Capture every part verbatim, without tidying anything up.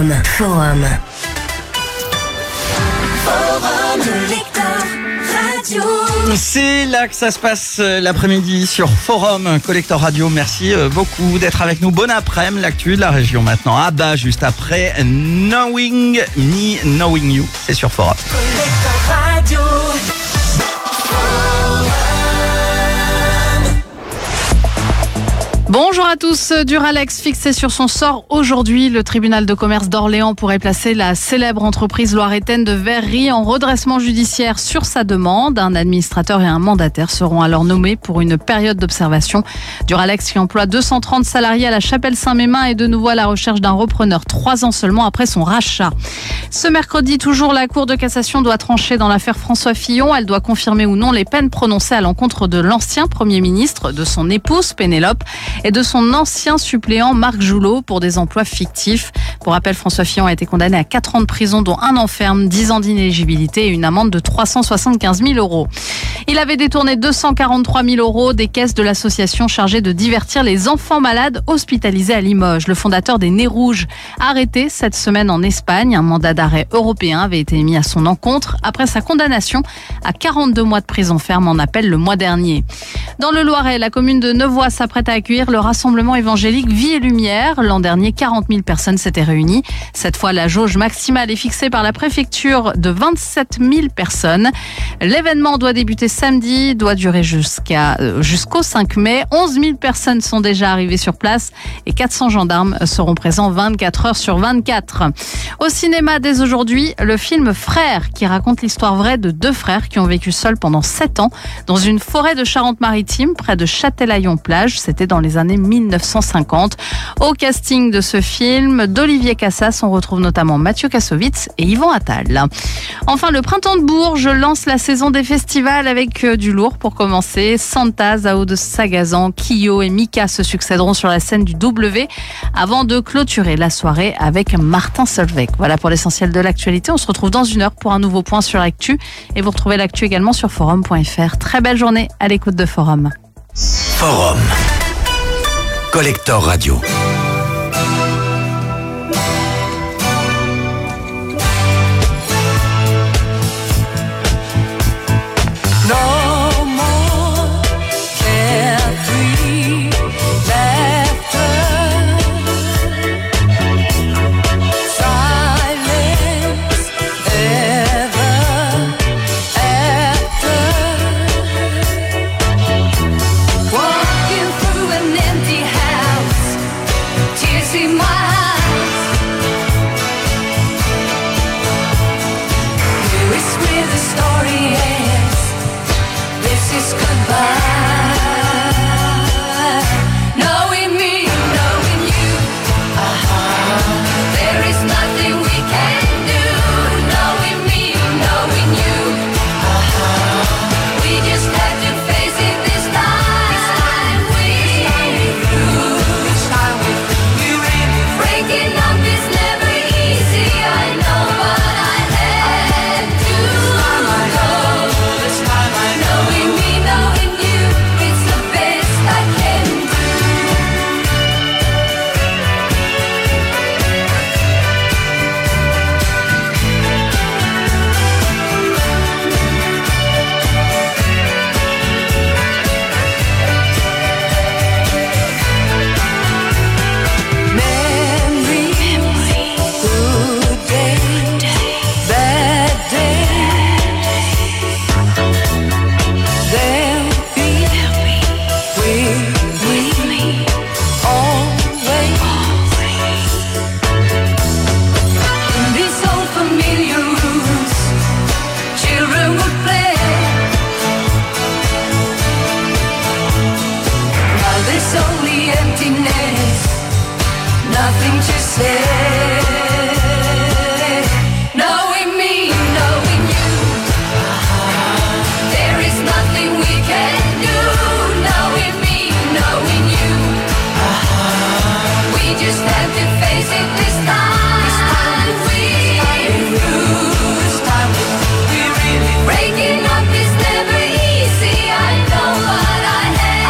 Forum. Forum. Forum Collector Radio. C'est là que ça se passe l'après-midi sur Forum Collector Radio. Merci beaucoup d'être avec nous. Bon après-midi, l'actu de la région maintenant. Ah bah, juste après Knowing Me, Knowing You. C'est sur Forum. Collector Radio. Bonjour à tous. Duralex fixé sur son sort aujourd'hui. Le tribunal de commerce d'Orléans pourrait placer la célèbre entreprise loiretaine de verrerie en redressement judiciaire sur sa demande. Un administrateur et un mandataire seront alors nommés pour une période d'observation. Duralex, qui emploie deux cent trente salariés à la Chapelle-Saint-Mémin, est de nouveau à la recherche d'un repreneur trois ans seulement après son rachat. Ce mercredi, toujours, la Cour de cassation doit trancher dans l'affaire François Fillon. Elle doit confirmer ou non les peines prononcées à l'encontre de l'ancien Premier ministre, de son épouse Pénélope et de son ancien suppléant Marc Joulot pour des emplois fictifs. Pour rappel, François Fillon a été condamné à quatre ans de prison, dont un an ferme, dix ans d'inéligibilité et une amende de trois cent soixante-quinze mille euros. Il avait détourné deux cent quarante-trois mille euros des caisses de l'association chargée de divertir les enfants malades hospitalisés à Limoges. Le fondateur des Nez Rouges, arrêté cette semaine en Espagne. Un mandat d'arrêt européen avait été émis à son encontre après sa condamnation à quarante-deux mois de prison ferme en appel le mois dernier. Dans le Loiret, la commune de Nevoy s'apprête à accueillir le rassemblement évangélique Vie et Lumière. L'an dernier, quarante mille personnes s'étaient réunies. Cette fois, la jauge maximale est fixée par la préfecture de vingt-sept mille personnes. L'événement doit débuter samedi, doit durer jusqu'à, euh, jusqu'au cinq mai. onze mille personnes sont déjà arrivées sur place et quatre cents gendarmes seront présents vingt-quatre heures sur vingt-quatre. Au cinéma, dès aujourd'hui, le film Frères, qui raconte l'histoire vraie de deux frères qui ont vécu seuls pendant sept ans dans une forêt de Charente-Maritime, près de Châtelaillon-Plage. C'était dans les années mille neuf cent cinquante. Au casting de ce film d'Olivier Cassas, on retrouve notamment Mathieu Kassovitz et Yvan Attal. Enfin, le printemps de Bourges lance la saison des festivals avec du lourd pour commencer. Santa, Zao de Sagazan, Kyo et Mika se succéderont sur la scène du W avant de clôturer la soirée avec Martin Solveig. Voilà pour l'essentiel de l'actualité. On se retrouve dans une heure pour un nouveau point sur l'actu et vous retrouvez l'actu également sur forum point f r. Très belle journée à l'écoute de Forum. Forum Collector Radio.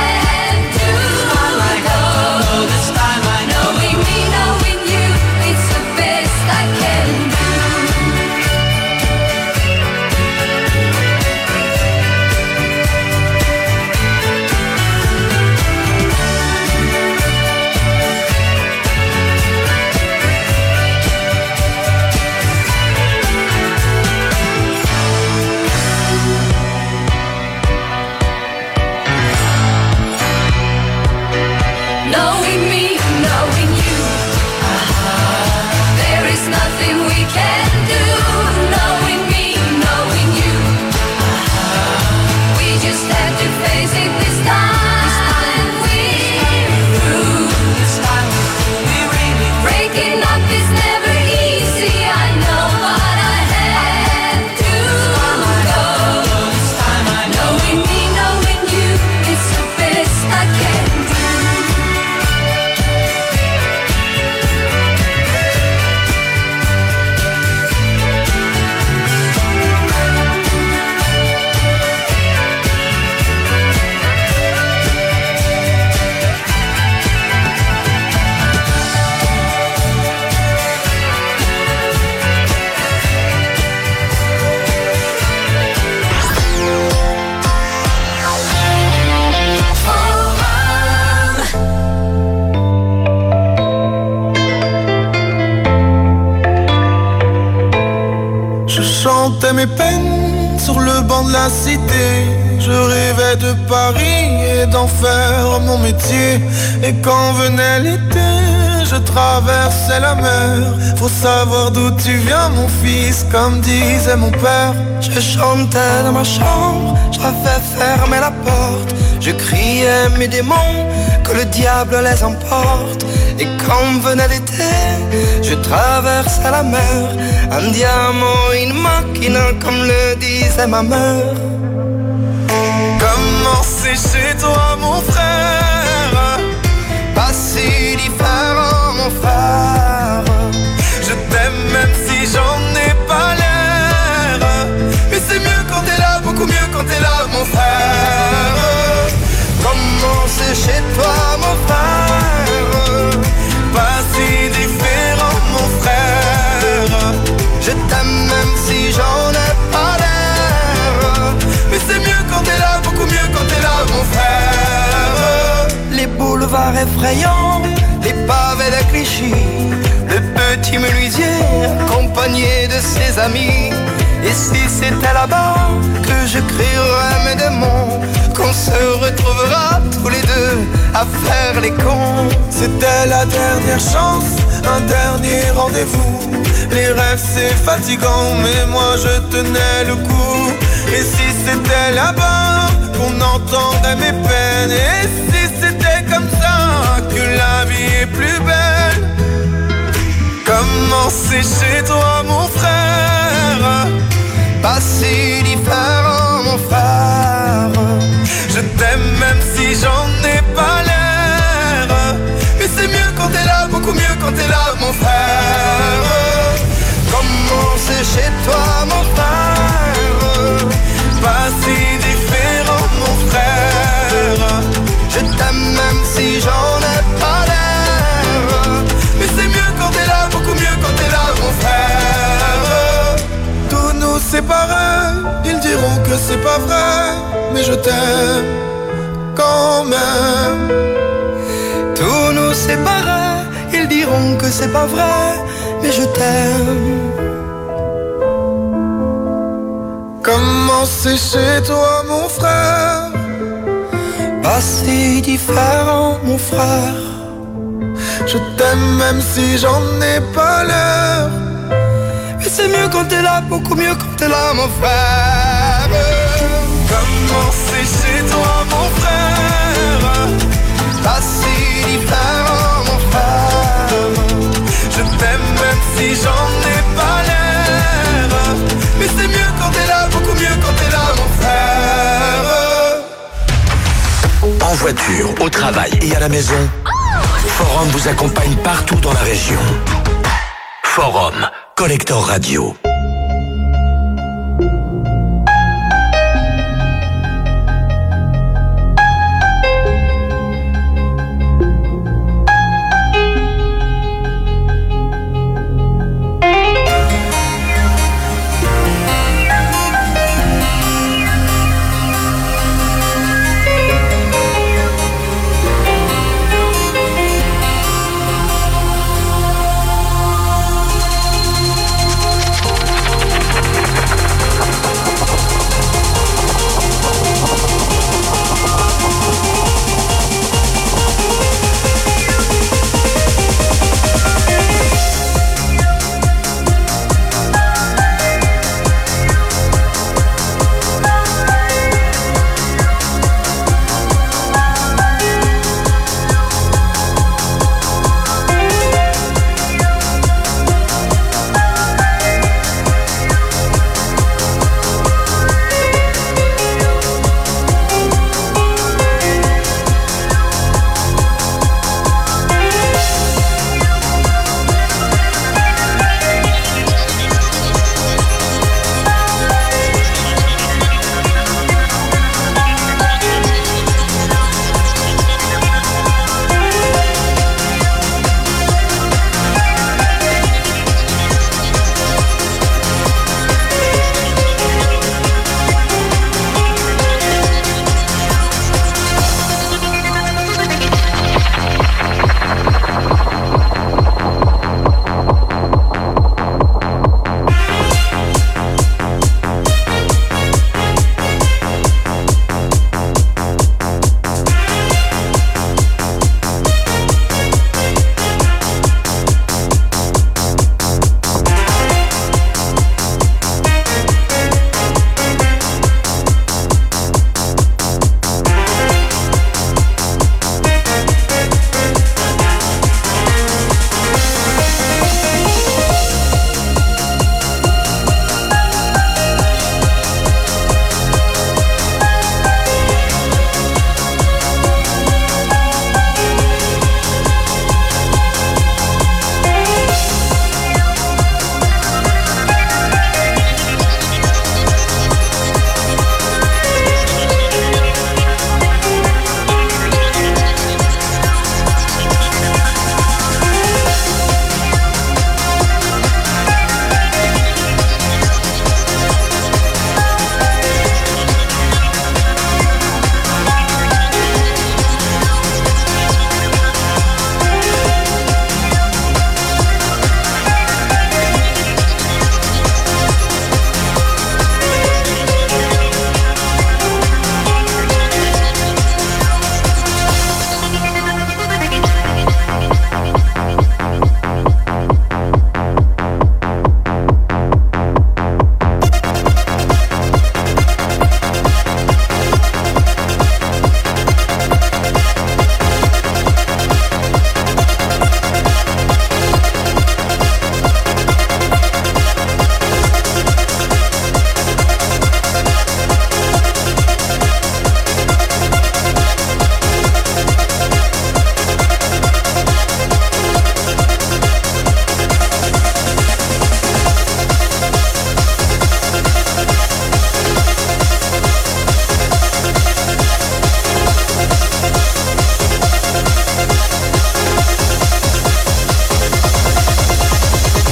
It's knowing me, knowing you. There is nothing we can do, knowing me, knowing you. We just have to face it this time. We're through. This time we really breaking up is never easy. I know what I had to go. This time I knowing me, knowing you, it's the best I can do. Je chantais mes peines sur le banc de la cité. Je rêvais de Paris et d'en faire mon métier. Et quand venait l'été, je traversais la mer. Faut savoir d'où tu viens mon fils, comme disait mon père. Je chantais dans ma chambre, j'avais fermé la porte. Je criais mes démons, que le diable les emporte. Et quand venait l'été, je traversais la mer. Un diamant, une machina, comme le disait ma mère. Comment c'est chez toi mon frère? Pas si différent mon frère. Je t'aime même si j'en ai pas l'air. Mais c'est mieux quand t'es là, beaucoup mieux quand t'es là mon frère. Comment c'est chez toi mon frère? Pas si différent mon frère. Je t'aime même si j'en ai pas l'air. Mais c'est mieux quand t'es là, beaucoup mieux quand t'es là mon frère. Les boulevards effrayants, les pavés de Clichy, le petit menuisier accompagné de ses amis. Et si c'était là-bas que je crierais mes démons, qu'on se retrouvera tous les deux à faire les cons. C'était la dernière chance, un dernier rendez-vous. Les rêves c'est fatigant, mais moi je tenais le coup. Et si c'était là-bas qu'on entendait mes peines, et si c'était comme ça que la vie est plus belle. Comment c'est chez toi mon frère? Pas si différent mon frère. Je t'aime même si j'en ai pas l'air. Mais c'est mieux quand t'es là, beaucoup mieux quand t'es là mon frère. Comment c'est chez toi mon frère? Pas si différent mon frère. Je t'aime même si j'en ai pas l'air. Mais c'est mieux quand t'es là, beaucoup mieux quand t'es là mon frère. Tous nous séparés, ils diront que c'est pas vrai, mais je t'aime quand même. Tous nous séparés, ils diront que c'est pas vrai, mais je t'aime. Comment c'est chez toi mon frère? Pas si différent mon frère. Je t'aime même si j'en ai pas l'air. Mais c'est mieux quand t'es là, beaucoup mieux quand t'es là mon frère. Comment c'est chez toi mon frère? Pas si différent mon frère. Je t'aime même si j'en ai pas l'air. Mais c'est mieux quand t'es là, beaucoup mieux quand t'es là mon frère. En voiture, au travail et à la maison, Forum vous accompagne partout dans la région. Forum, Collector Radio.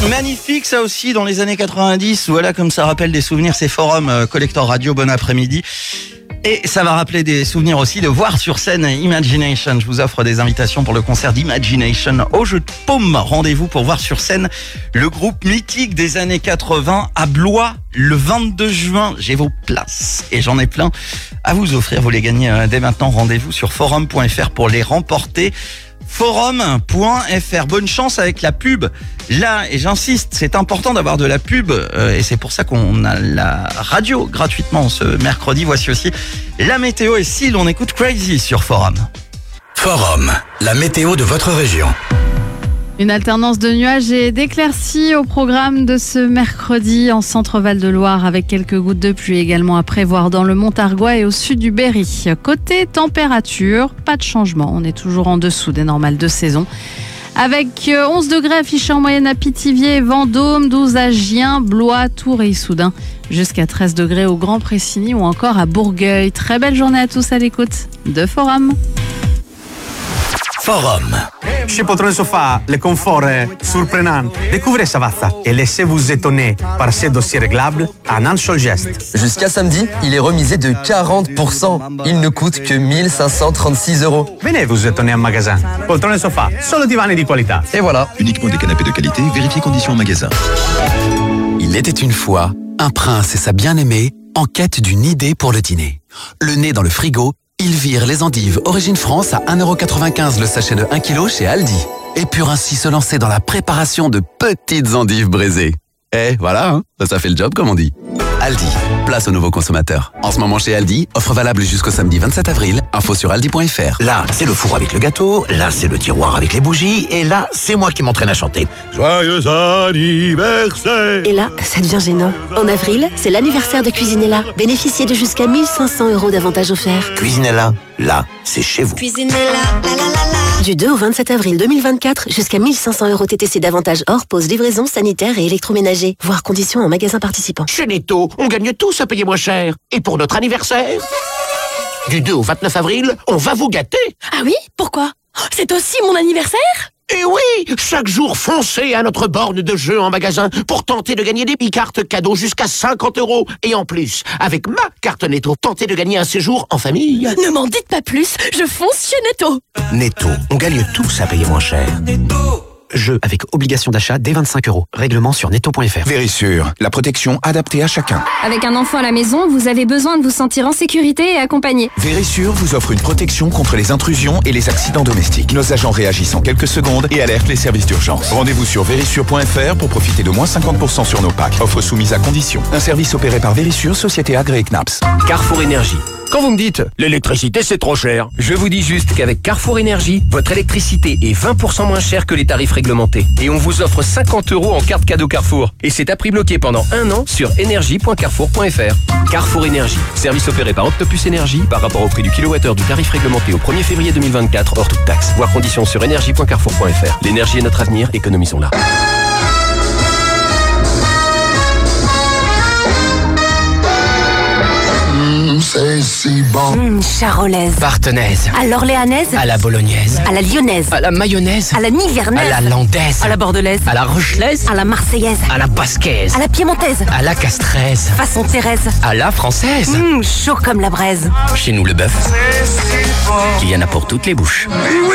Magnifique ça aussi dans les années quatre-vingt-dix. Voilà comme ça rappelle des souvenirs, ces forums euh, Collector Radio. Bon après-midi. Et ça va rappeler des souvenirs aussi de voir sur scène Imagination. Je vous offre des invitations pour le concert d'Imagination au Jeu de Paume. Rendez-vous pour voir sur scène le groupe mythique des années quatre-vingts à Blois le vingt-deux juin. J'ai vos places et j'en ai plein à vous offrir. Vous les gagnez dès maintenant. Rendez-vous sur forum point f r pour les remporter. forum point f r. Bonne chance avec la pub. Là, et j'insiste, c'est important d'avoir de la pub euh, et c'est pour ça qu'on a la radio gratuitement ce mercredi. Voici aussi la météo et si l'on écoute Crazy sur Forum. Forum, la météo de votre région. Une alternance de nuages et d'éclaircies au programme de ce mercredi en centre-Val de Loire avec quelques gouttes de pluie également à prévoir dans le Montargois et au sud du Berry. Côté température, pas de changement. On est toujours en dessous des normales de saison. Avec onze degrés affichés en moyenne à Pithiviers, Vendôme, douze à Gien, Blois, Tours et Issoudun. Jusqu'à treize degrés au Grand Pressigny ou encore à Bourgueil. Très belle journée à tous à l'écoute de Forum. Forum. Chez Poltrone Sofa, le confort est surprenant. Découvrez Savazza et laissez-vous étonner par ses dossiers réglables à un seul geste. Jusqu'à samedi, il est remisé de quarante pour cent. Il ne coûte que mille cinq cent trente-six euros. Venez vous étonner en magasin. Poltrone Sofa, solo divani di qualità. Et voilà. Uniquement des canapés de qualité, vérifiez conditions en magasin. Il était une fois un prince et sa bien-aimée en quête d'une idée pour le dîner. Le nez dans le frigo, ils virent les endives Origine France à un euro quatre-vingt-quinze le sachet de un kilo chez Aldi. Et purent ainsi se lancer dans la préparation de petites endives braisées. Eh, voilà, hein, ça, ça fait le job comme on dit. Aldi, place aux nouveaux consommateurs. En ce moment chez Aldi, offre valable jusqu'au samedi vingt-sept avril. Info sur aldi point f r. Là, c'est le four avec le gâteau, là, c'est le tiroir avec les bougies, et là, c'est moi qui m'entraîne à chanter. Joyeux anniversaire! Et là, ça devient gênant. En avril, c'est l'anniversaire de Cuisinella. Bénéficiez de jusqu'à mille cinq cents euros d'avantages offerts. Cuisinella, là, c'est chez vous. Cuisinella, la la la la. Du deux au vingt-sept avril deux mille vingt-quatre, jusqu'à mille cinq cents euros T T C d'avantages hors pause, livraison, sanitaire et électroménager. Voir conditions en magasin participant. Chez Netto, on gagne tous à payer moins cher. Et pour notre anniversaire, du deux au vingt-neuf avril, on va vous gâter. Ah oui? Pourquoi? C'est aussi mon anniversaire? Et oui, chaque jour, foncez à notre borne de jeu en magasin pour tenter de gagner des e-cartes cadeaux jusqu'à cinquante euros. Et en plus, avec ma carte Netto, tentez de gagner un séjour en famille. Ne m'en dites pas plus, je fonce chez Netto. Netto, on gagne tous à payer moins cher. Jeu avec obligation d'achat dès vingt-cinq euros. Règlement sur netto point f r. Vérissure, la protection adaptée à chacun. Avec un enfant à la maison, vous avez besoin de vous sentir en sécurité et accompagné. Vérissure vous offre une protection contre les intrusions et les accidents domestiques. Nos agents réagissent en quelques secondes et alertent les services d'urgence. Rendez-vous sur vérissure point f r pour profiter de moins cinquante pour cent sur nos packs. Offre soumise à condition. Un service opéré par Vérissure, société agréée C N A P S. Carrefour Énergie. Quand vous me dites « l'électricité c'est trop cher », je vous dis juste qu'avec Carrefour Énergie, votre électricité est vingt pour cent moins chère que les tarifs réglementés. Et on vous offre cinquante euros en carte cadeau Carrefour. Et c'est à prix bloqué pendant un an sur énergie point carrefour point f r. Carrefour Énergie, service opéré par Octopus Énergie par rapport au prix du kilowattheure du tarif réglementé au premier février deux mille vingt-quatre hors toute taxe. Voir conditions sur énergie point carrefour point f r. L'énergie est notre avenir, économisons-la. C'est si bon. Mmh, charolaise. Partenaise. À l'orléanaise. À la bolognaise. À la lyonnaise. À la mayonnaise. À la nivernaise. À la landaise. À la bordelaise. À la rochelaise. À la marseillaise. À la basquaise. À la piémontaise. À la castraise. Façon Thérèse. À la française. Mmh, chaud comme la braise. Chez nous, le bœuf, il y en a pour toutes les bouches.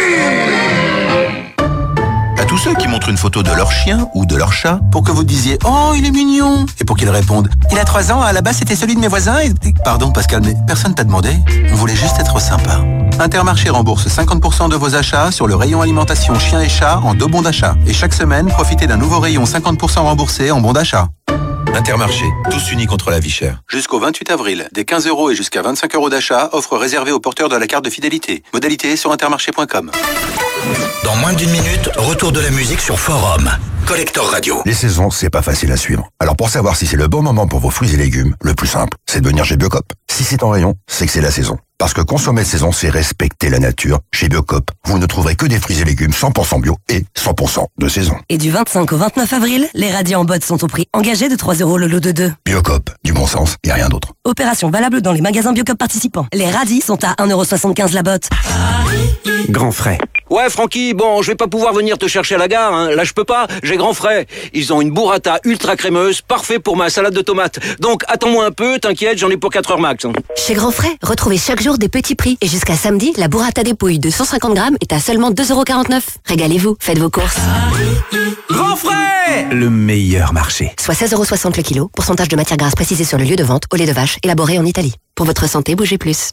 À tous ceux qui montrent une photo de leur chien ou de leur chat pour que vous disiez « Oh, il est mignon !» et pour qu'ils répondent « Il a trois ans, à la base c'était celui de mes voisins et... » Pardon Pascal, mais personne t'a demandé. On voulait juste être sympa. Intermarché rembourse cinquante pour cent de vos achats sur le rayon alimentation chien et chat en deux bons d'achat. Et chaque semaine, profitez d'un nouveau rayon cinquante pour cent remboursé en bons d'achat. Intermarché, tous unis contre la vie chère. Jusqu'au vingt-huit avril, des quinze euros et jusqu'à vingt-cinq euros d'achat, offre réservée aux porteurs de la carte de fidélité. Modalité sur intermarché point com. Dans moins d'une minute, retour de la musique sur Forum. Collector Radio. Les saisons, c'est pas facile à suivre. Alors pour savoir si c'est le bon moment pour vos fruits et légumes, le plus simple, c'est de venir chez Biocop. Si c'est en rayon, c'est que c'est la saison. Parce que consommer de saison, c'est respecter la nature. Chez Biocop, vous ne trouverez que des fruits et légumes cent pour cent bio et cent pour cent de saison. Et du vingt-cinq au vingt-neuf avril, les radis en botte sont au prix engagé de trois euros le lot de deux. Biocop, du bon sens et rien d'autre. Opération valable dans les magasins Biocop participants. Les radis sont à un euro soixante-quinze la botte. Grand frais. Ouais, Francky, bon, je vais pas pouvoir venir te chercher à la gare, hein. Là, je peux pas. J'ai chez Grand Frais. Ils ont une burrata ultra crémeuse, parfait pour ma salade de tomates. Donc attends-moi un peu, t'inquiète, j'en ai pour quatre heures max. Chez Grand Frais, retrouvez chaque jour des petits prix. Et jusqu'à samedi, la burrata dépouille de cent cinquante grammes est à seulement deux euros quarante-neuf. Régalez-vous, faites vos courses. Grand Frais, le meilleur marché. Soit seize euros soixante le kilo. Pourcentage de matière grasse précisé sur le lieu de vente au lait de vache, élaboré en Italie. Pour votre santé, bougez plus.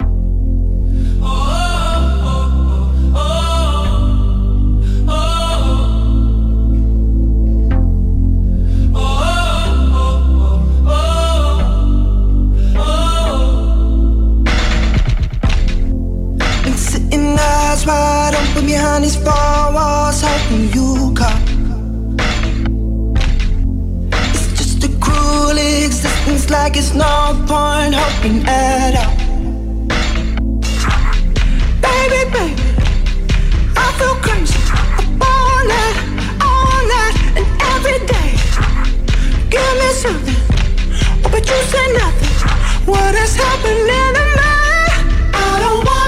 Eyes wide open behind these four walls, hoping you come. It's just a cruel existence, like it's no point hoping at all. Baby, baby, I feel crazy all night, all night, and every day. Give me something, oh, but you say nothing. What is happening to me? I don't wanna.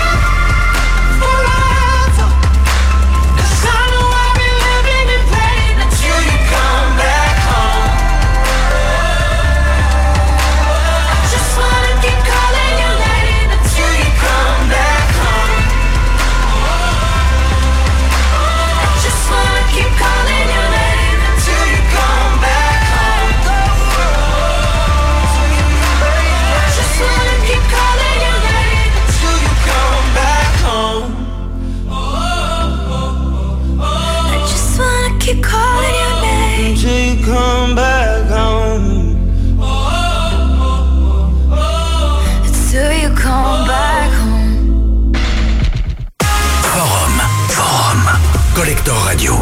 Keep calling your name till you come back home. Till you come back home. Forum, Forum, Collector Radio.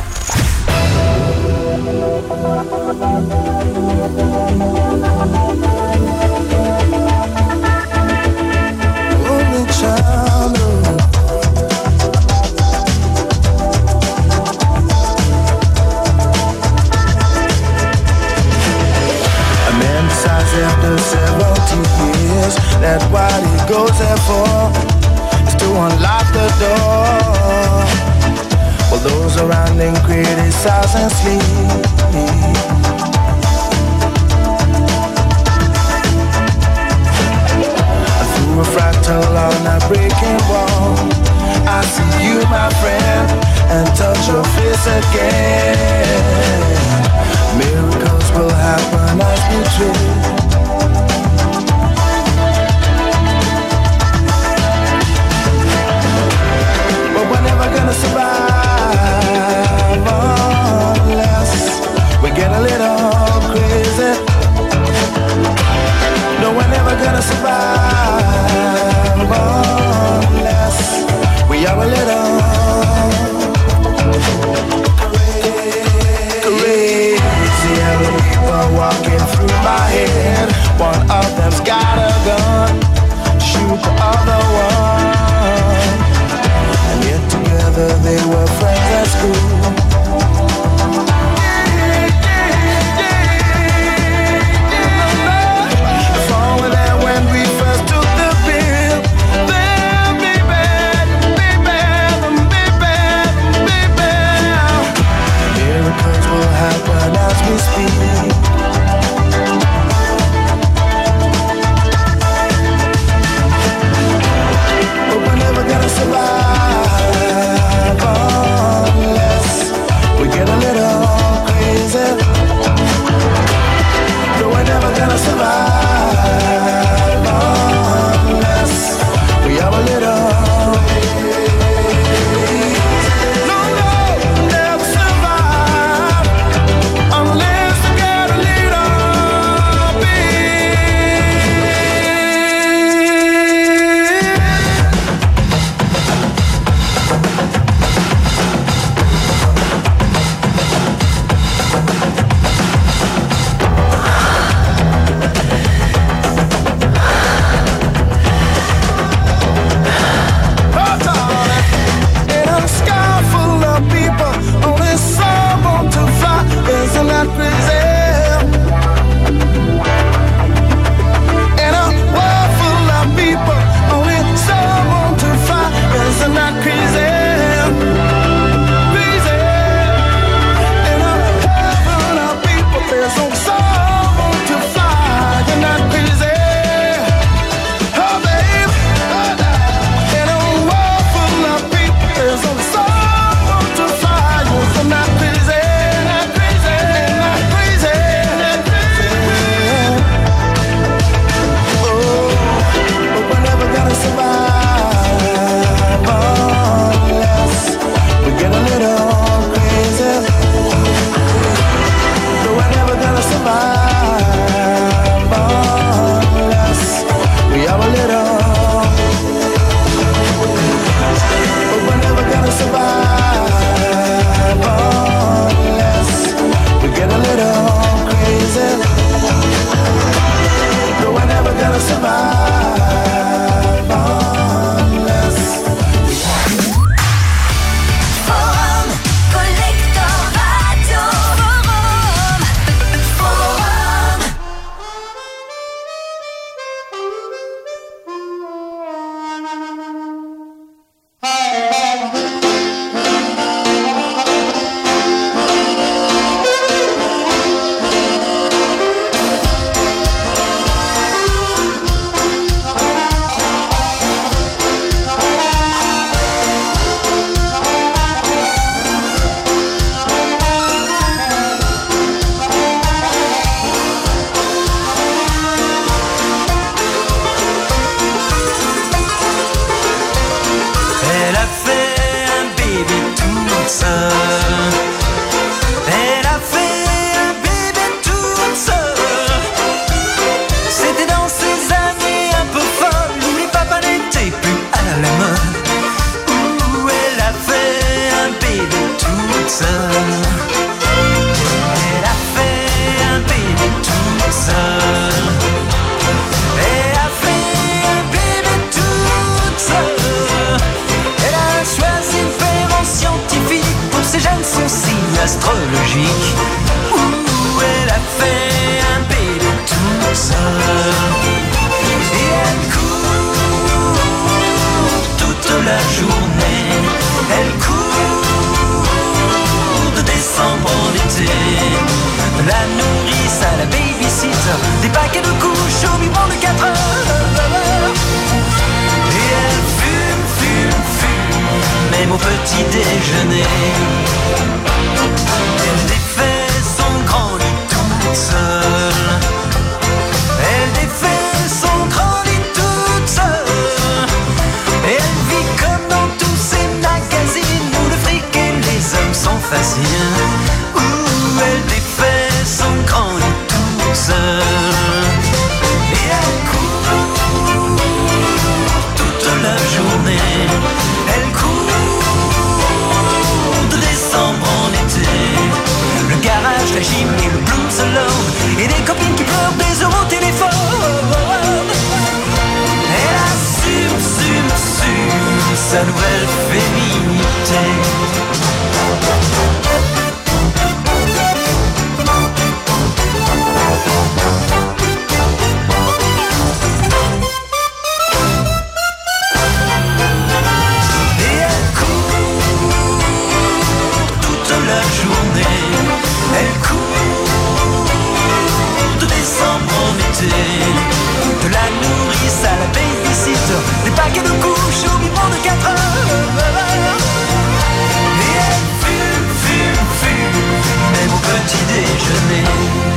Only child. After seventy years, that's what he goes there for, is to unlock the door. While those around him criticize and sleep. Through a fractal on a breaking wall, I see you, my friend, and touch your face again. Miracles will happen as we dream. But we're never gonna survive unless we get a little crazy. No, we're never gonna survive unless we are a little crazy. Other people walking through my head. One of them's got a gun, shoot the other one. And yet together they were friends at school. If only that when we first took the pill, then baby, baby, baby, baby, miracles will happen as we speak. But we're never gonna survive unless we get a little crazy. No, we're never gonna survive unless we are a little. No, no, never survive unless we get a little bit. In a sky full of people, only some want to fly. Isn't that crazy? In a world full of people, only some want to fly. Isn't that crazy? Crazy. In a toute seule. Elle a fait un bébé toute seule. C'était dans ces années un peu folles où les papas n'étaient plus à la mode. Où elle a fait un bébé toute seule. Elle a fait un bébé toute seule. Elle a fait un bébé toute seule. Elle a choisi de faire en scientifique pour ses gènes son signe astrologique. Où elle a fait un bébé toute seule. Et elle court toute la journée. Elle court de décembre en été. La nourrice à la babysitter, des paquets de couches au biberon de quatre heures. Et elle fume, fume, fume, même au petit déjeuner. Elle défait son grand lit toute seule. Elle défait son grand lit toute seule. Et elle vit comme dans tous ces magazines où le fric et les hommes sont faciles. Où elle défait son grand lit toute seule. Et elle court toute la journée. Elle court de décembre en été. Le garage, la gym et le blues alone. Et des copines qui pleurent des euros au téléphone. Elle assume, assume, assume sa nouvelle féminité. Et elle court toute la journée. Elle court de décembre en été. De la nourrice à la babysitter, des paquets de couches au biberon de quatre heures. Et elle fume, fume, fume, même au petit déjeuner.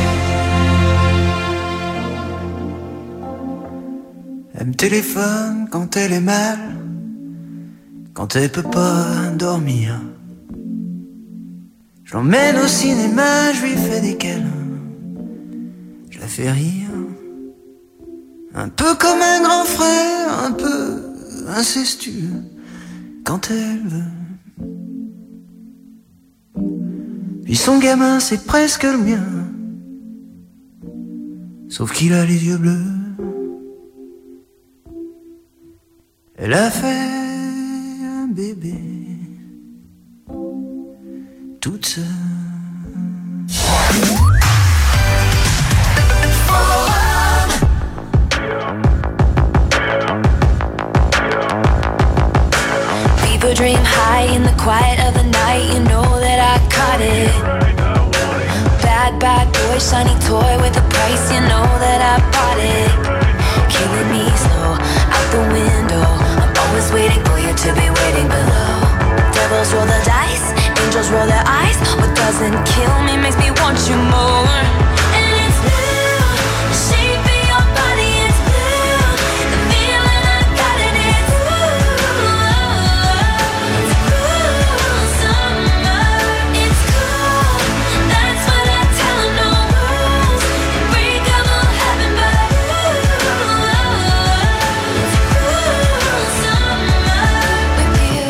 Elle me téléphone quand elle est mal, quand elle peut pas dormir. Je l'emmène au cinéma, je lui fais des câlins, je la fais rire. Un peu comme un grand frère, un peu incestueux, quand elle veut. Puis son gamin, c'est presque le mien, sauf qu'il a les yeux bleus. Elle a fait un bébé toute seule. People dream high in the quiet of the night. You know that I caught it. Bad, bad boy, shiny toy with a price. You know that I bought it. Killing me slow, out the window. I'm always waiting for you to be waiting below. Devils roll the dice, angels roll their eyes. What doesn't kill me makes me want you more. And it's blue, the shape of your body is blue. The feeling I got it is blue. It's cool summer, it's cool. That's what I tell 'em, no rules. Unbreakable heaven, but it's cool summer with you.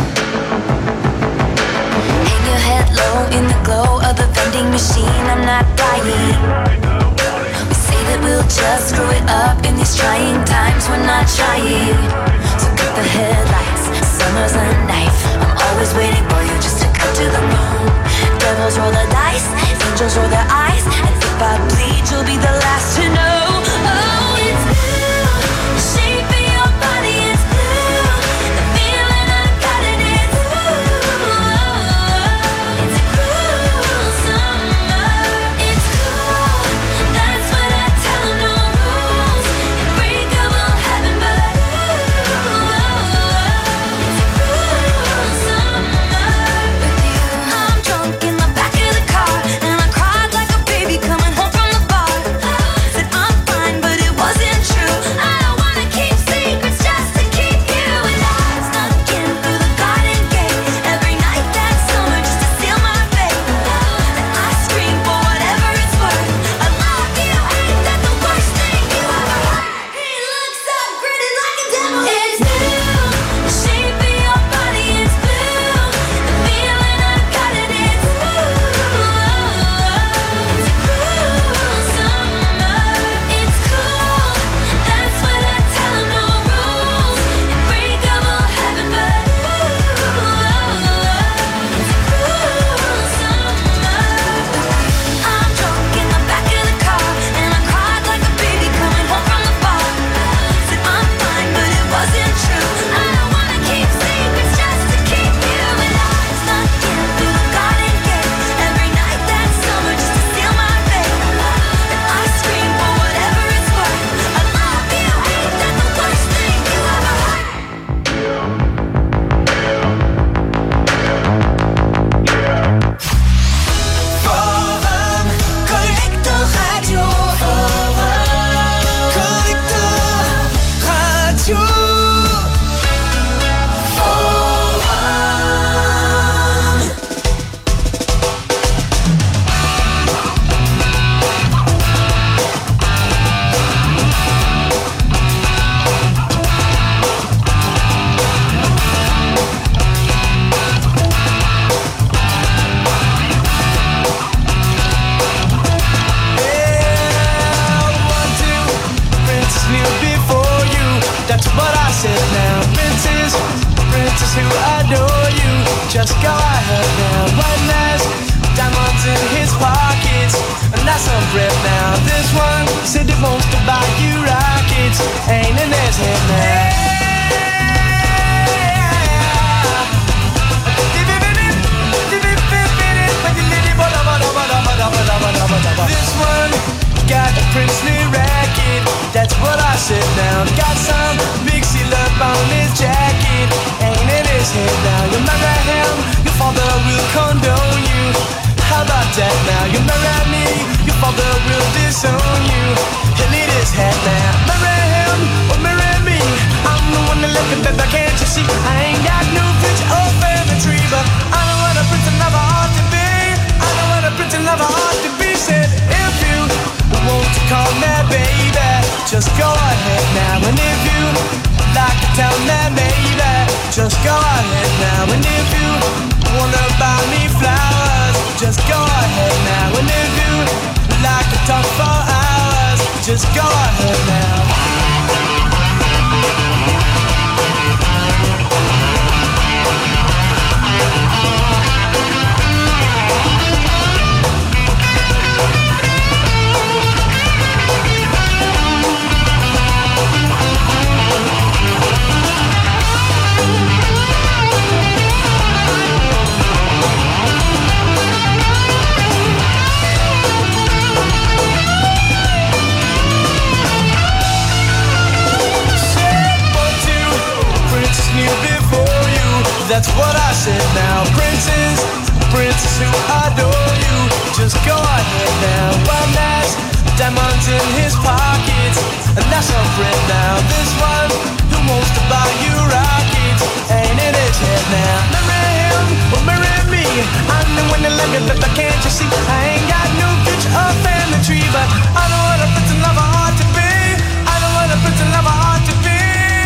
Hang your head low in the glow of the vending machine. I'm not dying. We say that we'll just screw it up in these trying times. We're not trying. So cut the headlights. Summer's a knife. I'm always waiting for you just to cut to the bone. Devils roll the dice, angels roll their eyes, and if I bleed, you'll be the last to know. Oh, it's blue. The shape of your body is blue. The feeling I got it is blue. It's cool summer. It's cool. That's what I tell 'em, no rules. Unbreakable heaven, but it's cool summer. just go ahead now. One last diamonds in his pockets, and that's some bread now. This one said he wants to buy you rockets, ain't in his head now. This one got a princely racket, that's what I said now. Got some big seal up on his jacket, ain't in his head now. You marry him, your father will condone you. How about that now? You marry me, your father will disown you. He'll eat his head now. Marry him or marry me, I'm the one that left it, baby, can't you see? I ain't got no bitch or family tree, but I know what a prince and lover ought to be. I know what a prince and lover ought to be. Said if you want to call me baby, just go ahead now. And if you like to tell me maybe, just go ahead now. And if you wanna buy me flowers, just go ahead now. And if you like to talk for hours, just go ahead now. That's what I said now. Princes, princes who adore you, just go ahead now. One last diamonds in his pockets, and that's a friend now. This one who wants to buy you rockets, ain't in his head now. Marry him or marry me, I'm the one that let me, but can't you see? I ain't got no bitch or family tree, but I know what a prince and lover ought to be. I know what a prince and lover ought to be.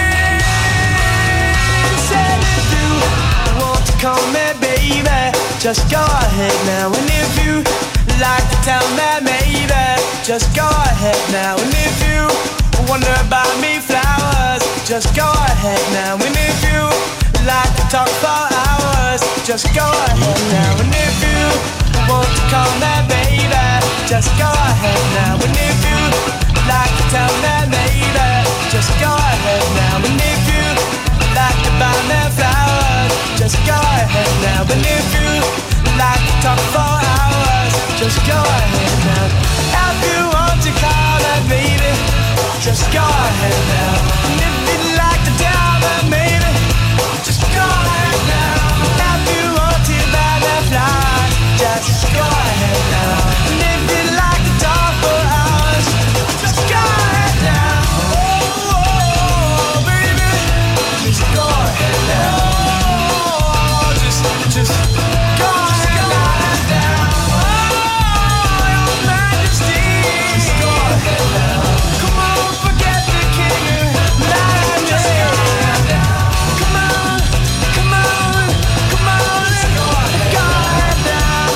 Said if you want to call me baby, just go ahead now. And if you like to tell me maybe, just go ahead now. And if you wonder about me flowers, just go ahead now. And if you like to talk for hours, just go ahead now. And if you want to call me baby, just go ahead now. And if you like to tell me maybe, just go ahead now. And if you like to buy me flowers, just go ahead now. And if you like to talk for hours, just go ahead now. If you want to call me baby, just go ahead now. And if you'd like to tell me maybe, just go ahead now. If you want to buy me flowers, just go ahead now. And if you'd like to talk for hours, just go ahead now. Oh, oh, baby, just go ahead now. Oh, just, just go ahead now. Oh, your majesty, just go ahead now. Come on, forget the king and majesty. Come on, come on, come on, go ahead now.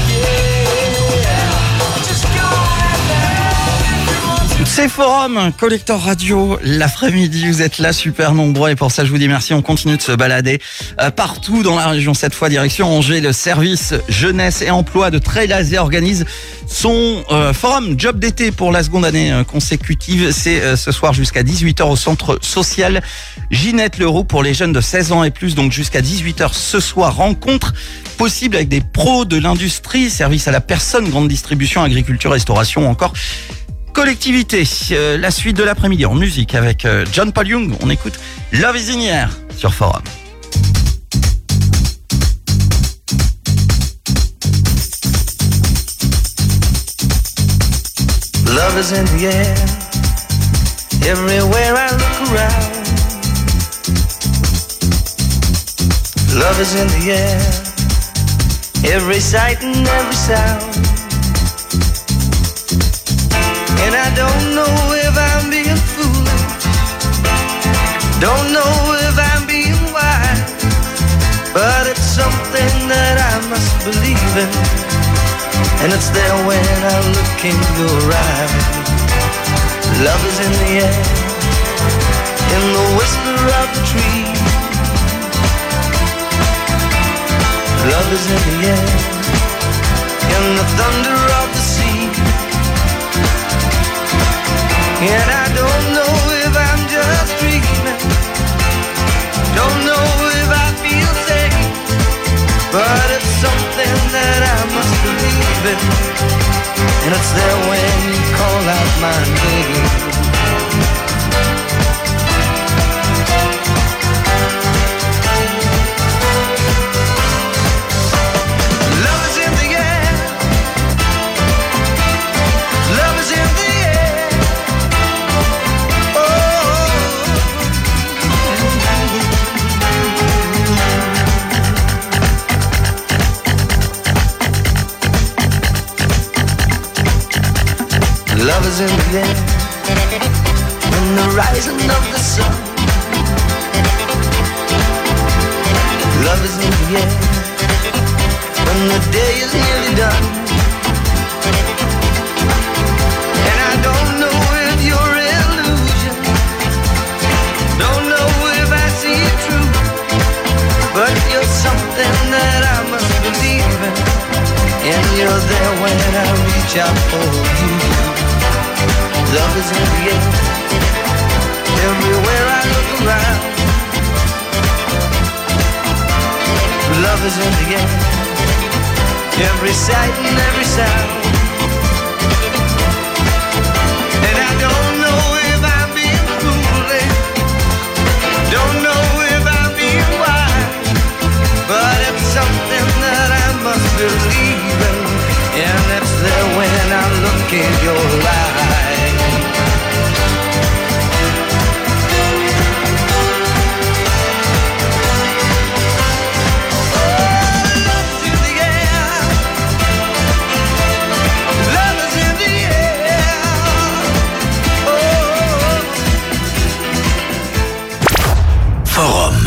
Yeah, just go ahead now. C'est Forum, Collector Radio, l'après-midi, vous êtes là super nombreux et pour ça je vous dis merci, on continue de se balader euh, partout dans la région, cette fois direction Angers. Le service jeunesse et emploi de Trélazé organise son euh, forum job d'été pour la seconde année euh, consécutive. C'est euh, ce soir jusqu'à dix-huit heures au centre social Ginette Leroux pour les jeunes de seize ans et plus, donc jusqu'à dix-huit heures ce soir. Rencontre possible avec des pros de l'industrie, service à la personne, grande distribution, agriculture, restauration ou encore collectivité. Euh, la suite de l'après-midi en musique avec euh, John Paul Young. On écoute Love is in the air sur Forum. Love is in the air, everywhere I look around. Love is in the air, every sight and every sound. And I don't know if I'm being foolish, don't know if I'm being wise, but it's something that I must believe in, and it's there when I look in your eyes. Love is in the air, in the whisper of the tree. Love is in the air, in the thunder of the sea. And I don't know if I'm just dreaming, don't know if I feel safe, but it's something that I must believe in, and it's there when you call out my name. Love is in the air, in the rising of the sun. Love is in the air, when the day is nearly done. And I don't know if you're illusion, don't know if I see it true, but you're something that I must believe in, and you're there when I reach out for you. Love is in the air, everywhere I look around. Love is in the air, every sight and every sound. And I don't know if I'm being foolish, don't know if I'm being wise, but it's something that I must believe in, and it's there when I look in your eyes. Forum.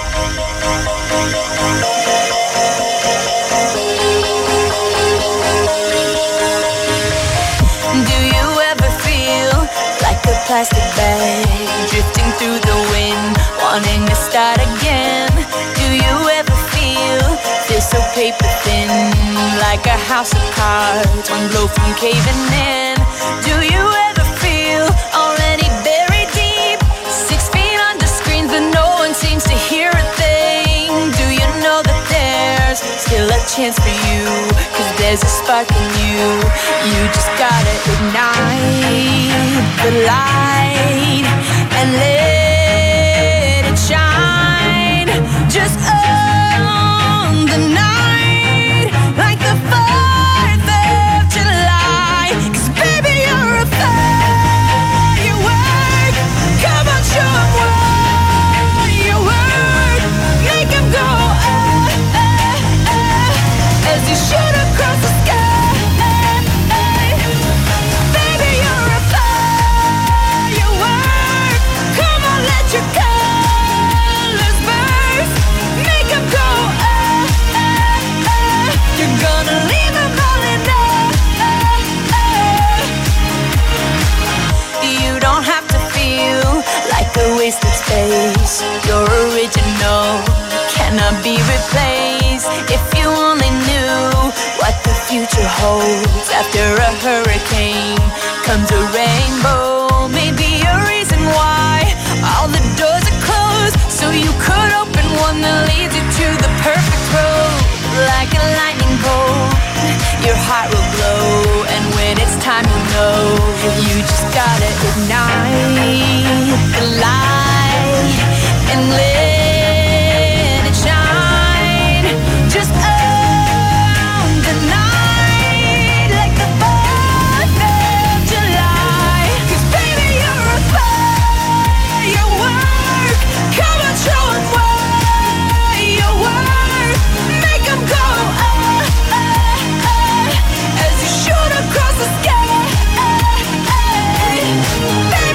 Do you ever feel like a plastic bag drifting through the wind, wanting to start again? Do you ever feel this so paper thin, like a house of cards, one blow from caving in? Do you ever feel already buried deep, six feet under screens but no one seems to hear a thing? Do you know that there's still a chance for you, cause there's a spark in you? You just gotta ignite the light and let it shine. Just own the night like the fourth of July. Cause baby you're a firework. Come on, show 'em what you work. Make 'em go ah, ah, ah, as you shoot across the sky. Baby you're a firework. Come on, let your colors burst. Make 'em go ah, ah, ah. You're gonna leave 'em all in ah. You don't have to feel like a wasted space. You're original, cannot be replaced. If you only knew what the future holds, after a hurricane comes a rainbow. Maybe a reason why all the doors are closed, so you could open one that leads you to the perfect road. Like a lightning bolt, your heart will glow, and when it's time you know, you just gotta ignite the light and let it shine. Just own the night like the fourth of July. Cause baby you're a firework. Come on, show 'em what you work. Make 'em go ah, ah, ah, as you shoot across the sky. Baby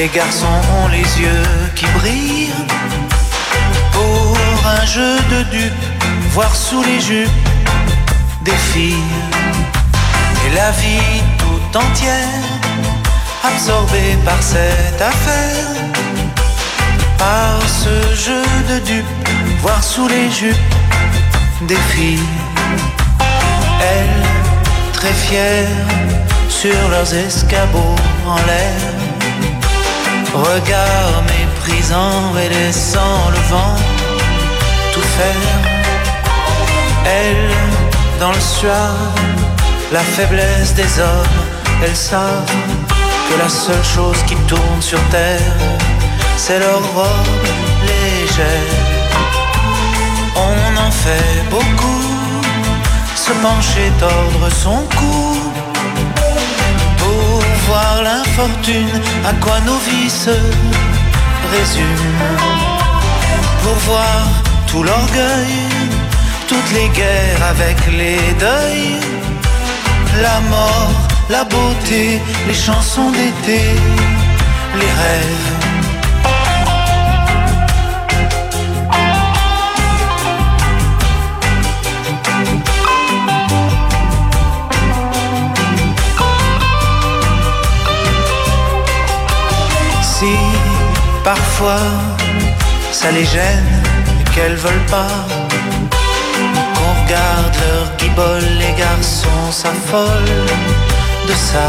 Les garçons ont les yeux qui brillent pour un jeu de dupes, voir sous les jupes des filles. Et la vie tout entière absorbée par cette affaire, par ce jeu de dupes, voir sous les jupes des filles. Elles, très fières, sur leurs escabeaux en l'air, regard méprisant et laissant le vent tout faire. Elles, dans le soir, la faiblesse des hommes, elles savent que la seule chose qui tourne sur terre, c'est leur robe légère. On en fait beaucoup, se pencher, tordre son cou, pour voir l'infortune, à quoi nos vies se résument, pour voir tout l'orgueil, toutes les guerres avec les deuils, la mort, la beauté, les chansons d'été, les rêves. Si parfois ça les gêne et qu'elles veulent pas qu'on regarde leur guibole, les garçons s'affolent de ça.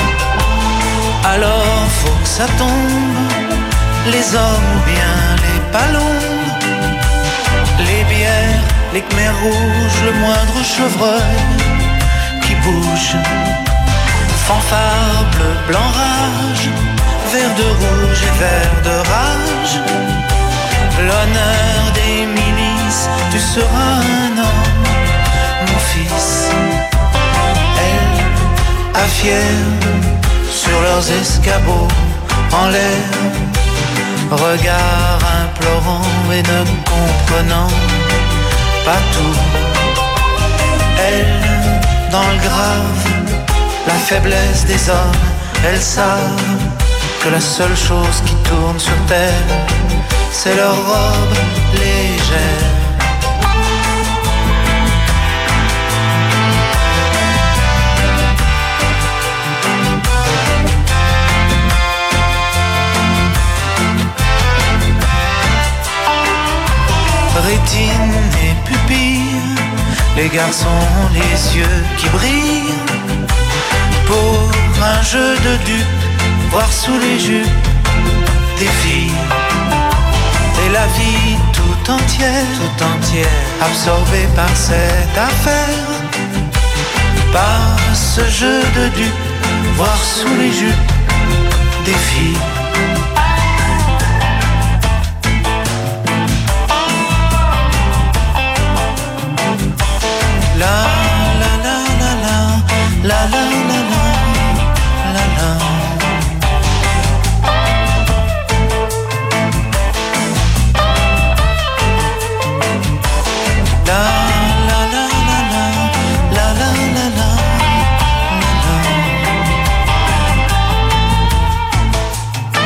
Alors faut que ça tombe, les hommes ou bien les ballons, les bières, les khmers rouges, le moindre chevreuil qui bouge, fanfare, bleu, blanc, rage, vert de rouge et vert de rage, l'honneur des milices, tu seras un homme, mon fils. Elles, à fières, sur leurs escabeaux en l'air, regard implorant et ne comprenant pas tout. Elles, dans le grave, la faiblesse des hommes, elles savent que la seule chose qui tourne sur terre, c'est leur robe légère. Rétine et pupille, les garçons ont les yeux qui brillent pour un jeu de dupes, voir sous les jupes des filles. Et la vie tout entière, tout entière, absorbée par cette affaire, par ce jeu de dupes, voir sous les jupes des filles. La la la la la la la la la la la. La la la la la la la la la la.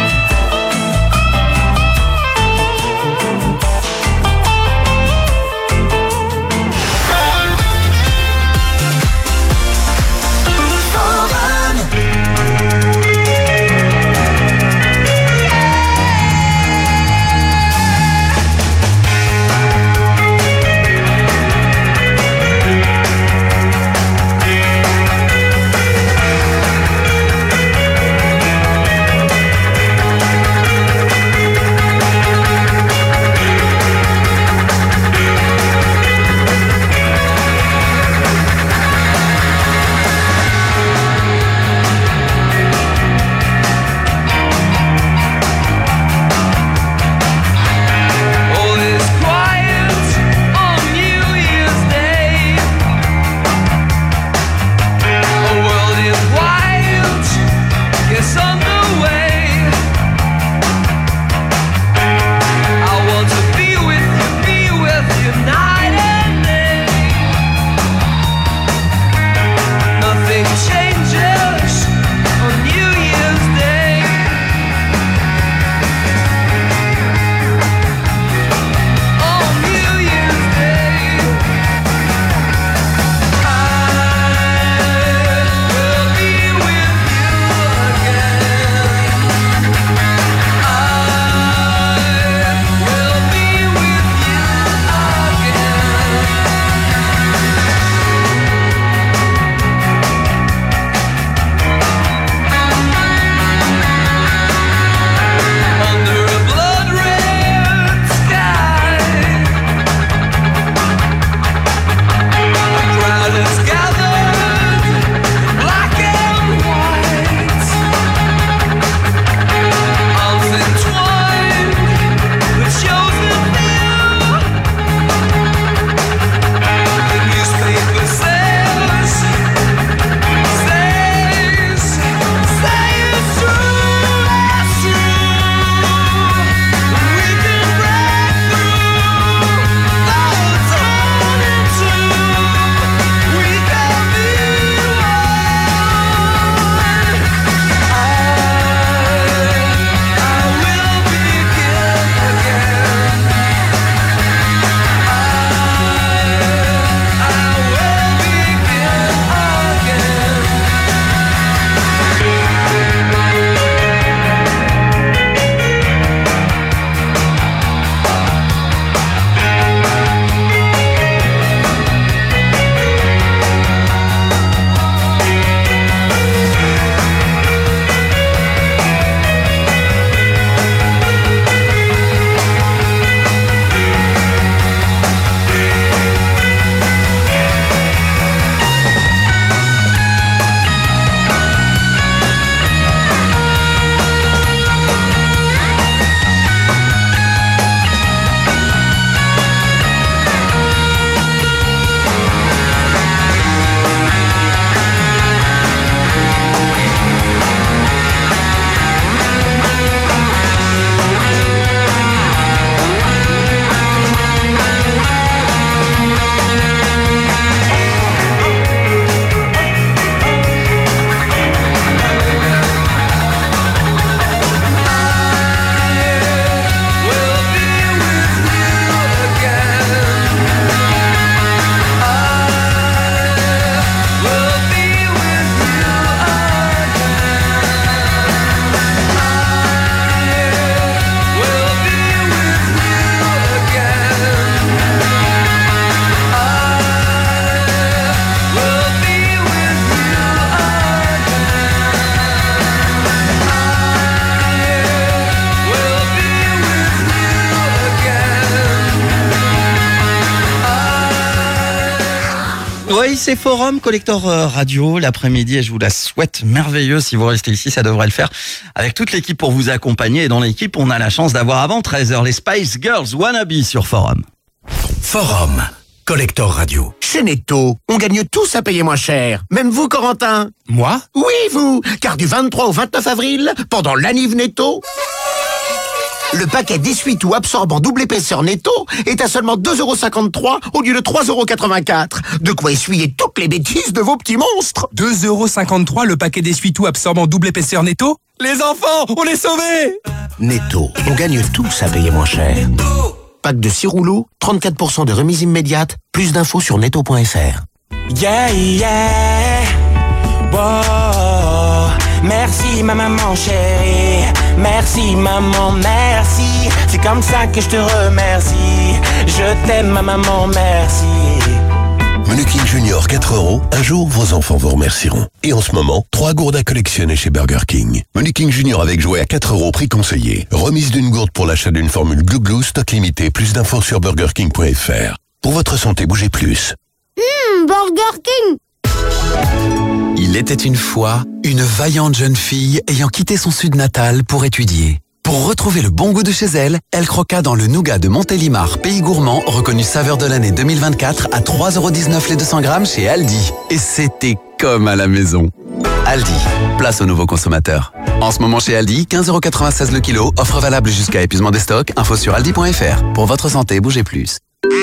Oui, c'est Forum Collector Radio l'après-midi et je vous la souhaite merveilleuse. Si vous restez ici, ça devrait le faire avec toute l'équipe pour vous accompagner. Et dans l'équipe, on a la chance d'avoir avant treize heures les Spice Girls Wannabe sur Forum. Forum Collector Radio. Chez Netto, on gagne tous à payer moins cher. Même vous, Corentin. Moi? Oui, vous. Car du vingt-trois au vingt-neuf avril, pendant l'Aniv Netto, le paquet d'essuie-tout absorbant double épaisseur Netto est à seulement deux euros cinquante-trois au lieu de trois euros quatre-vingt-quatre. De quoi essuyer toutes les bêtises de vos petits monstres. deux euros cinquante-trois le paquet d'essuie-tout absorbant double épaisseur Netto? Les enfants, on est sauvés! Netto, on gagne tous à payer moins cher. Pack de six rouleaux, trente-quatre pour cent de remise immédiate. Plus d'infos sur netto point f r. Yeah, yeah. Wow. Merci ma maman chérie. Merci maman, merci. C'est comme ça que je te remercie. Je t'aime ma maman, merci. Menu King Junior quatre euros, un jour vos enfants vous remercieront. Et en ce moment, trois gourdes à collectionner chez Burger King. Menu King Junior avec jouet à quatre euros, prix conseillé. Remise d'une gourde pour l'achat d'une formule Glou Glou, stock limité, plus d'infos sur burger king point f r. Pour votre santé, bougez plus. Hum, Burger King. Il était une fois une vaillante jeune fille ayant quitté son sud natal pour étudier. Pour retrouver le bon goût de chez elle, elle croqua dans le nougat de Montélimar, pays gourmand, reconnu saveur de l'année deux mille vingt-quatre à trois euros dix-neuf les deux cents grammes chez Aldi. Et c'était comme à la maison. Aldi, place aux nouveaux consommateurs. En ce moment chez Aldi, quinze euros quatre-vingt-seize le kilo, offre valable jusqu'à épuisement des stocks, info sur aldi point f r. Pour votre santé, bougez plus.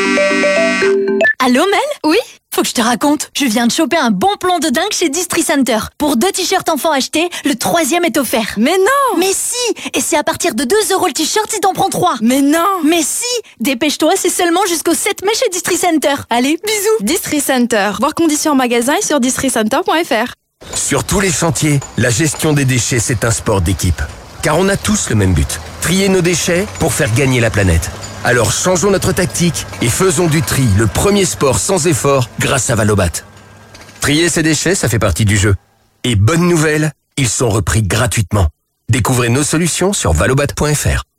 Allô Mel? Oui? Faut que je te raconte. Je viens de choper un bon plan de dingue chez Distri Center. Pour deux t-shirts enfants achetés, le troisième est offert. Mais non! Mais si! Et c'est à partir de deux euros le t-shirt si t'en prends trois. Mais non! Mais si! Dépêche-toi, c'est seulement jusqu'au sept mai chez Distri Center. Allez, bisous! Distri Center. Voir conditions en magasin et sur distri center point f r. Sur tous les chantiers, la gestion des déchets, c'est un sport d'équipe. Car on a tous le même but. Trier nos déchets pour faire gagner la planète. Alors changeons notre tactique et faisons du tri le premier sport sans effort grâce à Valobat. Trier ses déchets, ça fait partie du jeu. Et bonne nouvelle, ils sont repris gratuitement. Découvrez nos solutions sur valobat point f r.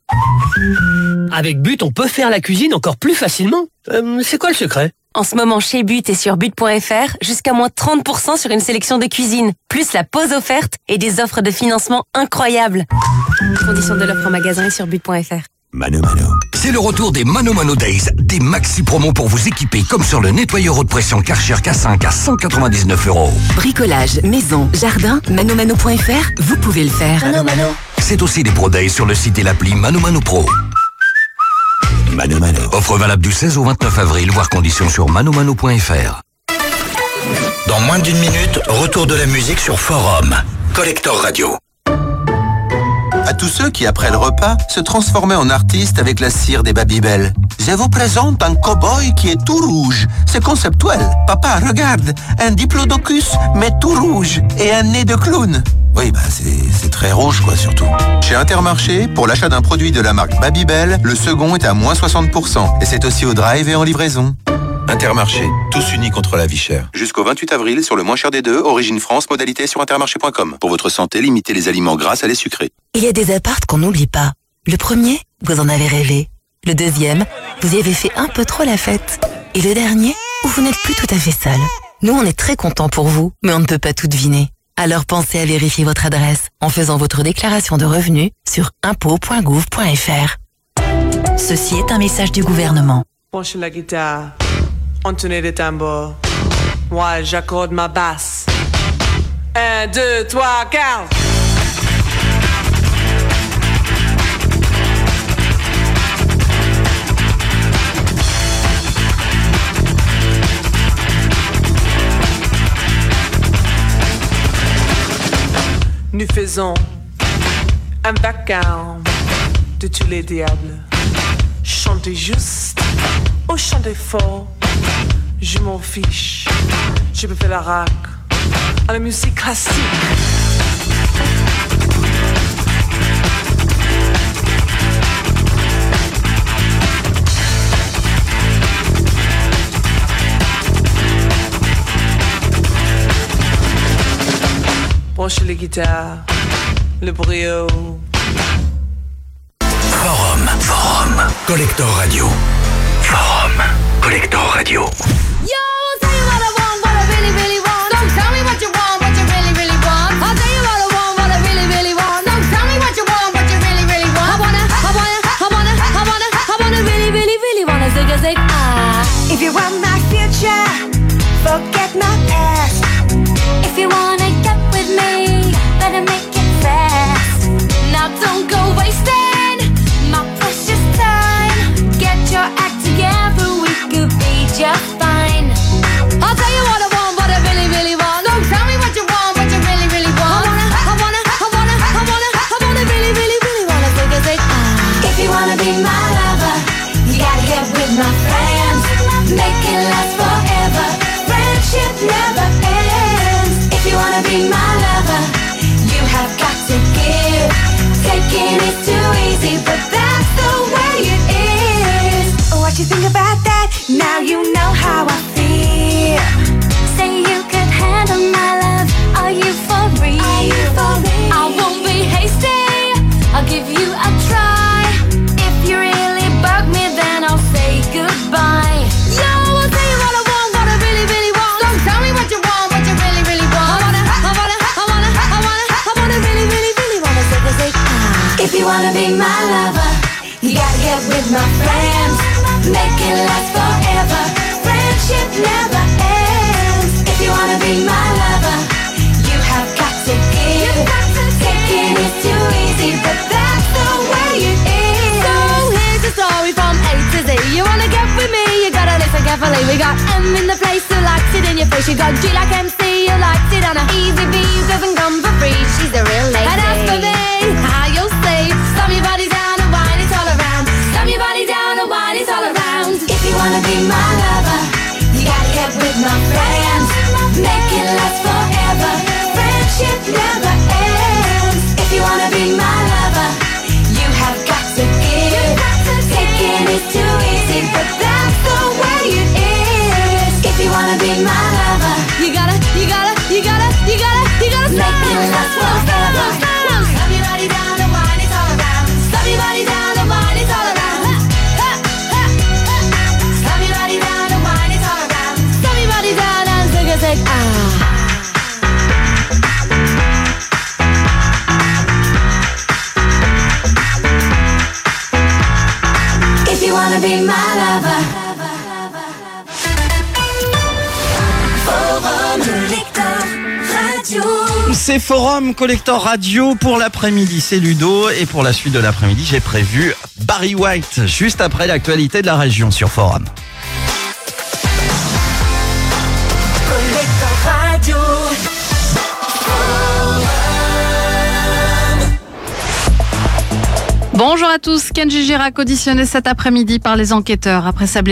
Avec But, on peut faire la cuisine encore plus facilement. Euh, c'est quoi le secret? En ce moment, chez But et sur but point f r, jusqu'à moins trente pour cent sur une sélection de cuisine, plus la pause offerte et des offres de financement incroyables. Conditions de l'offre en magasin et sur but point f r. Mano Mano. C'est le retour des Mano Mano Days, des maxi promos pour vous équiper, comme sur le nettoyeur haute pression Karcher K cinq à cent quatre-vingt-dix-neuf euros. Bricolage, maison, jardin, mano mano point f r, vous pouvez le faire. Mano Mano. C'est aussi des Pro Days sur le site et l'appli Mano Mano Pro. Mano Mano. Offre valable du seize au vingt-neuf avril, voire conditions sur mano mano point f r. Dans moins d'une minute, retour de la musique sur Forum. Collector Radio. À tous ceux qui, après le repas, se transformaient en artistes avec la cire des Babybel. Je vous présente un cow-boy qui est tout rouge. C'est conceptuel. Papa, regarde, un diplodocus, mais tout rouge, et un nez de clown. Oui, bah c'est, c'est très rouge, quoi, surtout. Chez Intermarché, pour l'achat d'un produit de la marque Babybel, le second est à moins soixante pour cent. Et c'est aussi au drive et en livraison. Intermarché, tous unis contre la vie chère. Jusqu'au vingt-huit avril, sur le moins cher des deux, Origine France, modalité sur intermarché point com. Pour votre santé, limitez les aliments gras à les sucrés. Il y a des apparts qu'on n'oublie pas. Le premier, vous en avez rêvé. Le deuxième, vous y avez fait un peu trop la fête. Et le dernier, où vous n'êtes plus tout à fait seul. Nous, on est très contents pour vous, mais on ne peut pas tout deviner. Alors pensez à vérifier votre adresse en faisant votre déclaration de revenus sur impôts point gouv point f r. Ceci est un message du gouvernement. Penche la guitare, entonner des tambours. Moi, j'accorde ma basse. Un, deux, trois, quatre. Nous faisons un vacarme de tous les diables. Chantez juste ou chantez fort, je m'en fiche. Je peux faire la rac à la musique classique. Branchez les guitares, le brio. Forum, Forum, Collector Radio. Forum, Collector Radio. Yo, tell you what I want. figure eight. Ah. If you want my future, forget my past. If you wanna get with me, better make it fast. Now don't go wasting my precious time. Get your act together, we could be just fine. I'll tell you what I want, what I really, really want. So tell me what you want, what you really, really want. I wanna, I wanna, I wanna, I wanna, I wanna really, really, really wanna figure eight. Ah. If you wanna be my lover, you gotta get with my friends. Make it last forever. Friendship never ends. If you wanna be my lover, you have got to give. Taking is too easy, but that's the way it is. What you think about that? Now you know how I feel. Say you could handle my love. Are you for real? Are you for real? I won't be hasty. I'll give you a try. If you really bug me, then I'll say goodbye. Yo, I'll tell you what I want, what I really, really want. So tell me what you want, what you really, really want. I wanna, I wanna, I wanna, I wanna, I wanna really, really, really wanna say this eight. Ah. If you wanna be my lover, you gotta get with my friends. Make it last forever. Friendship never ends. If you wanna be my lover, you have got to give. Taking is too easy, but that's the way it is. So here's the story from A to Z. You wanna get with me, you gotta listen carefully. We got M in the place who likes it in your face. You got G like M C who likes it on a easy B who doesn't come for free. She's a real lady. And as for me, how you'll say, slam your body down and wine it all around. Slam your body down and wine it all around. If you wanna be my lover, you gotta get with my friends. Make it last forever. Friendship never ends. If you wanna be my lover, you have got to give. Taking is too easy, but that's the way it is. If you wanna be my lover, you gotta, you gotta, you gotta, you gotta, you gotta make it last forever. Slam your body down and wine it all around. Slam your body down and wine it all around. Slam your body down and wine it all around. Slam your body down and zig a zig. Ah. If you wanna be my lover. Forum Collector Radio. C'est Forum Collector Radio pour l'après-midi, c'est Ludo. Et pour la suite de l'après-midi, j'ai prévu Barry White, juste après l'actualité de la région sur Forum. Collector Radio. Bonjour à tous, Kenji Girac auditionné cet après-midi par les enquêteurs après sa blessure.